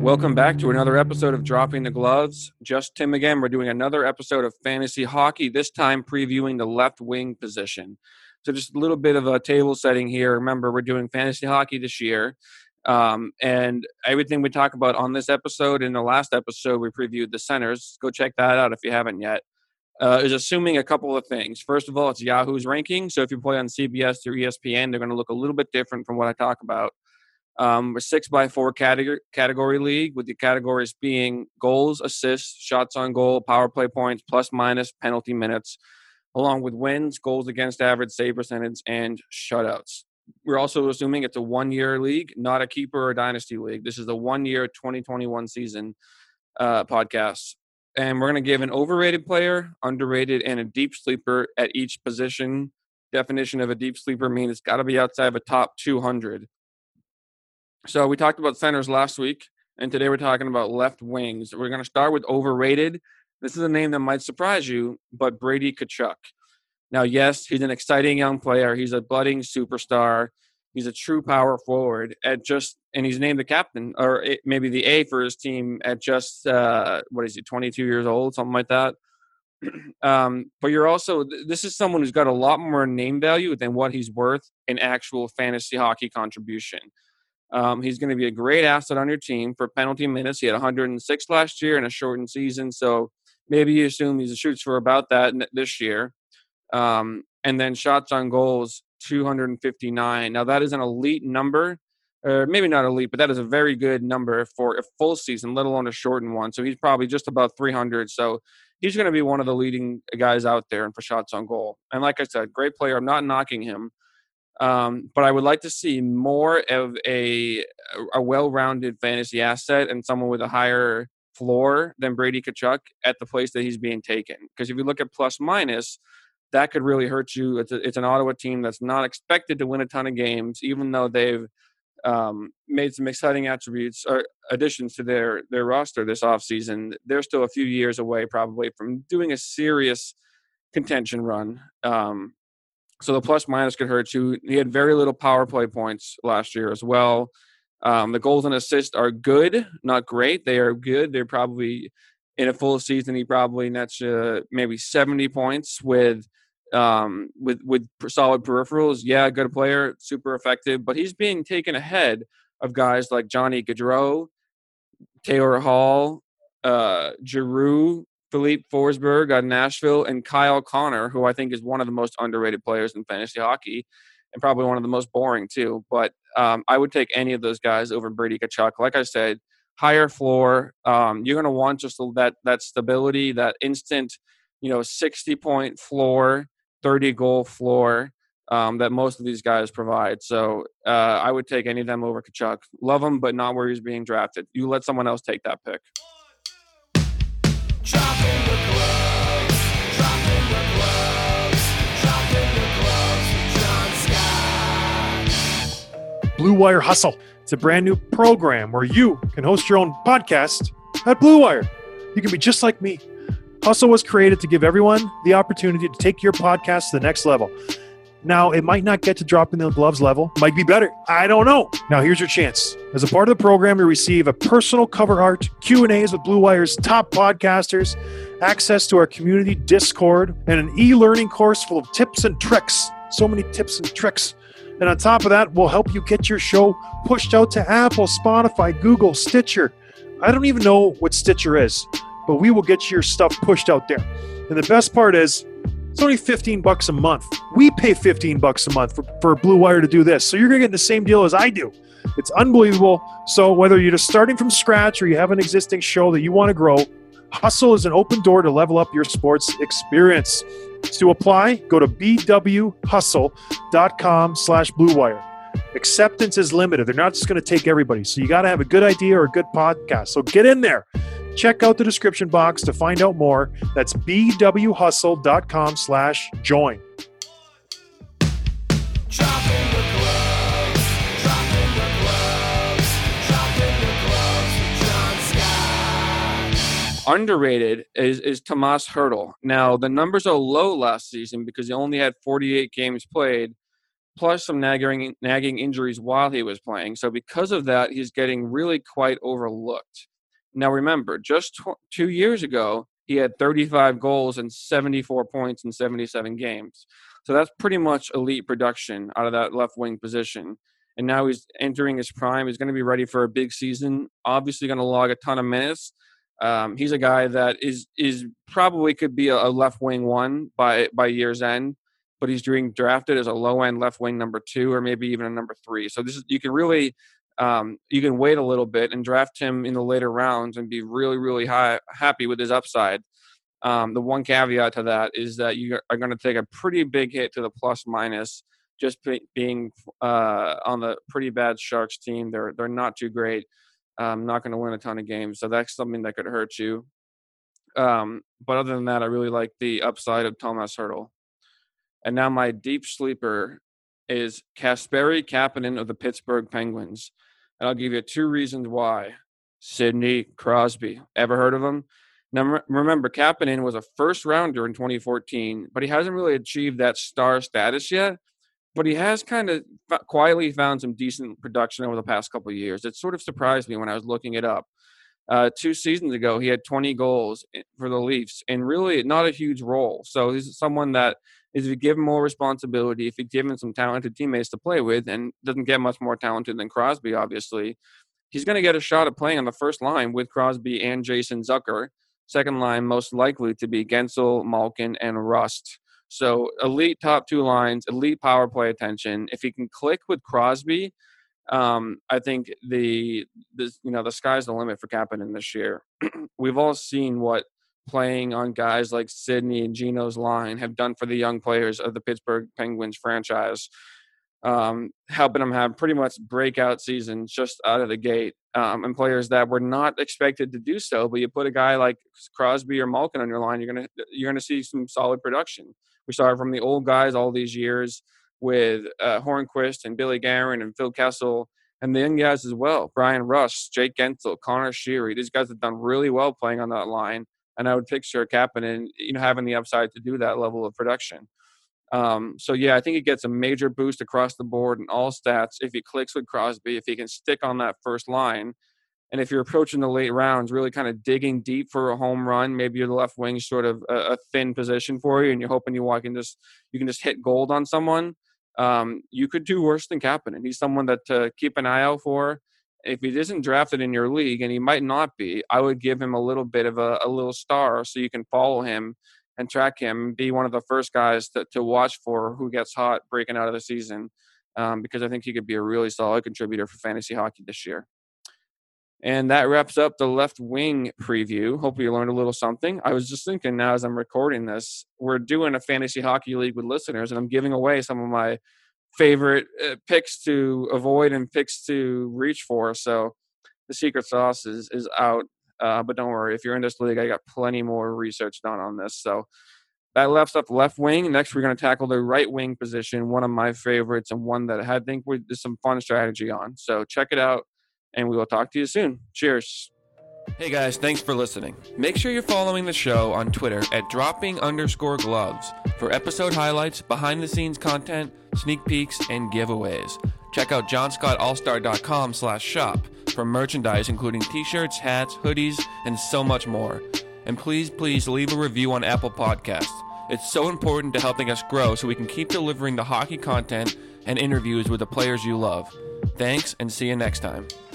Welcome back to another episode of Dropping the Gloves. Just Tim again. We're doing another episode of Fantasy Hockey, this time previewing the left wing position. So just a little bit of a table setting here. Remember, we're doing Fantasy Hockey this year. And everything we talk about on this episode, in the last episode, we previewed the centers. Go check that out if you haven't yet. Is assuming a couple of things. First of all, it's Yahoo's ranking. So if you play on CBS or ESPN, they're going to look a little bit different from what I talk about. We're 6x4 category league, with the categories being goals, assists, shots on goal, power play points, plus minus, penalty minutes, along with wins, goals against average, save percentage, and shutouts. We're also assuming it's a one-year league, not a keeper or dynasty league. This is the 1-year 2021 season podcast. And we're going to give an overrated player, underrated, and a deep sleeper at each position. Definition of a deep sleeper means it's got to be outside of a top 200. So we talked about centers last week, and today we're talking about left wings. We're going to start with overrated. This is a name that might surprise you, but Brady Tkachuk. Now, yes, he's an exciting young player. He's a budding superstar. He's a true power forward and he's named the captain, or maybe the A for his team at just, 22 years old, something like that. But this is someone who's got a lot more name value than what he's worth in actual fantasy hockey contribution. He's going to be a great asset on your team for penalty minutes. He had 106 last year in a shortened season, so maybe you assume he shoots for about that this year. And then shots on goals, 259. Now, that is an elite number, or maybe not elite, but that is a very good number for a full season, let alone a shortened one. So he's probably just about 300. So he's going to be one of the leading guys out there for shots on goal. And like I said, great player. I'm not knocking him. But I would like to see more of a well-rounded fantasy asset and someone with a higher floor than Brady Tkachuk at the place that he's being taken. Because if you look at plus minus, that could really hurt you. It's an Ottawa team that's not expected to win a ton of games, even though they've made some exciting attributes or additions to their roster this offseason. They're still a few years away probably from doing a serious contention run. So the plus minus could hurt you. He had very little power play points last year as well. The goals and assists are good, not great. They are good. They're probably in a full season. He probably nets maybe 70 points with solid peripherals. Yeah, good player, super effective. But he's being taken ahead of guys like Johnny Gaudreau, Taylor Hall, Giroux, Philippe Forsberg out of Nashville, and Kyle Connor, who I think is one of the most underrated players in fantasy hockey and probably one of the most boring too. But I would take any of those guys over Brady Tkachuk. Like I said, higher floor. You're going to want just that stability, that instant, 60-point floor, 30-goal floor that most of these guys provide. So I would take any of them over Tkachuk. Love him, but not where he's being drafted. You let someone else take that pick. Dropping the gloves, dropping the gloves, dropping the gloves, John Scott. Blue Wire Hustle. It's a brand new program where you can host your own podcast at Blue Wire. You can be just like me. Hustle was created to give everyone the opportunity to take your podcast to the next level. Now, it might not get to dropping the gloves level. Might be better. I don't know. Now, here's your chance. As a part of the program, you receive a personal cover art, Q&As with Blue Wire's top podcasters, access to our community Discord, and an e-learning course full of tips and tricks. So many tips and tricks. And on top of that, we'll help you get your show pushed out to Apple, Spotify, Google, Stitcher. I don't even know what Stitcher is, but we will get your stuff pushed out there. And the best part is, it's only $15 a month. We pay $15 a month for Blue Wire to do this. So you're going to get the same deal as I do. It's unbelievable. So whether you're just starting from scratch or you have an existing show that you want to grow, Hustle is an open door to level up your sports experience. To apply, go to bwhustle.com/Blue Wire. Acceptance is limited. They're not just going to take everybody. So you got to have a good idea or a good podcast. So get in there. Check out the description box to find out more. That's bwhustle.com/join. Dropping the gloves, dropping the gloves, dropping the gloves, John Scott. Underrated is Tomas Hertl. Now, the numbers are low last season because he only had 48 games played, plus some nagging injuries while he was playing. So because of that, he's getting really quite overlooked. Now, remember, just 2 years ago, he had 35 goals and 74 points in 77 games. So that's pretty much elite production out of that left wing position. And now he's entering his prime. He's going to be ready for a big season, obviously going to log a ton of minutes. He's a guy that is probably could be a left wing one by year's end, but he's being drafted as a low end left wing number 2 or maybe even a number 3. So this is, you can really you can wait a little bit and draft him in the later rounds and be really, really happy with his upside. The one caveat to that is that you are going to take a pretty big hit to the plus minus just being on the pretty bad Sharks team. They're not too great. Not going to win a ton of games. So that's something that could hurt you. But other than that, I really like the upside of Tomas Hertl. And now my deep sleeper is Kasperi Kapanen of the Pittsburgh Penguins. And I'll give you 2 reasons why. Sidney Crosby. Ever heard of him? Now, remember, Kapanen was a first rounder in 2014, but he hasn't really achieved that star status yet. But he has kind of quietly found some decent production over the past couple of years. It sort of surprised me when I was looking it up. 2 seasons ago, he had 20 goals for the Leafs, and really not a huge role. So he's someone that is, if you give him more responsibility, if you give him some talented teammates to play with, and doesn't get much more talented than Crosby, obviously, he's going to get a shot at playing on the first line with Crosby and Jason Zucker. Second line, most likely to be Gensel, Malkin, and Rust. So elite top 2 lines, elite power play attention. If he can click with Crosby, I think the sky's the limit for Kapanen this year. We've all seen what playing on guys like Sidney and Gino's line have done for the young players of the Pittsburgh Penguins franchise, helping them have pretty much breakout seasons just out of the gate, and players that were not expected to do so. But you put a guy like Crosby or Malkin on your line, you're gonna see some solid production. We saw it from the old guys all these years with Hornquist and Billy Guerin and Phil Kessel, and the young guys as well. Brian Rust, Jake Gensel, Connor Sheary. These guys have done really well playing on that line, and I would picture Kapanen, having the upside to do that level of production. So yeah, I think he gets a major boost across the board in all stats if he clicks with Crosby, if he can stick on that first line. And if you're approaching the late rounds, really kind of digging deep for a home run, maybe your left wing sort of a thin position for you, and you're hoping you can just hit gold on someone. You could do worse than Kapanen. He's someone that to keep an eye out for. If he isn't drafted in your league, and he might not be, I would give him a little bit of a little star so you can follow him and track him and be one of the first guys to watch for who gets hot breaking out of the season, because I think he could be a really solid contributor for fantasy hockey this year. And that wraps up the left wing preview. Hopefully you learned a little something. I was just thinking now as I'm recording this, we're doing a fantasy hockey league with listeners, and I'm giving away some of my favorite picks to avoid and picks to reach for. So the secret sauce is out. But don't worry, if you're in this league, I got plenty more research done on this. So that left up left wing. Next, we're going to tackle the right wing position, one of my favorites and one that I think there's some fun strategy on. So check it out, and we will talk to you soon. Cheers. Hey guys, thanks for listening. Make sure you're following the show on Twitter at dropping_gloves for episode highlights, behind-the-scenes content, sneak peeks, and giveaways. Check out johnscottallstar.com/shop for merchandise including t-shirts, hats, hoodies, and so much more. And please leave a review on Apple Podcasts. It's so important to helping us grow so we can keep delivering the hockey content and interviews with the players you love. Thanks, and see you next time.